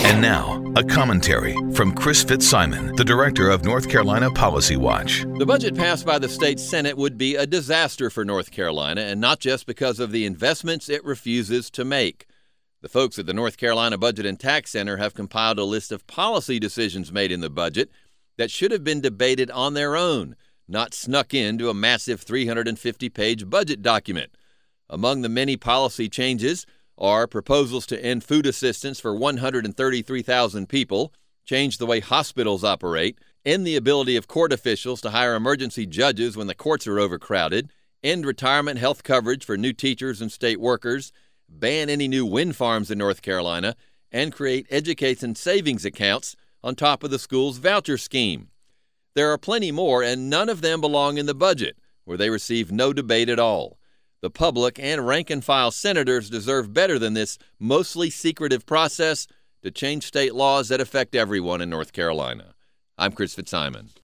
And now, a commentary from Chris Fitzsimon, the director of North Carolina Policy Watch. The budget passed by the state Senate would be a disaster for North Carolina, and not just because of the investments it refuses to make. The folks at the North Carolina Budget and Tax Center have compiled a list of policy decisions made in the budget that should have been debated on their own, not snuck into a massive 350-page budget document. Among the many policy changes are proposals to end food assistance for 133,000 people, change the way hospitals operate, end the ability of court officials to hire emergency judges when the courts are overcrowded, end retirement health coverage for new teachers and state workers, ban any new wind farms in North Carolina, and create education savings accounts on top of the school's voucher scheme. There are plenty more, and none of them belong in the budget, where they receive no debate at all. The public and rank-and-file senators deserve better than this mostly secretive process to change state laws that affect everyone in North Carolina. I'm Chris Fitzsimon.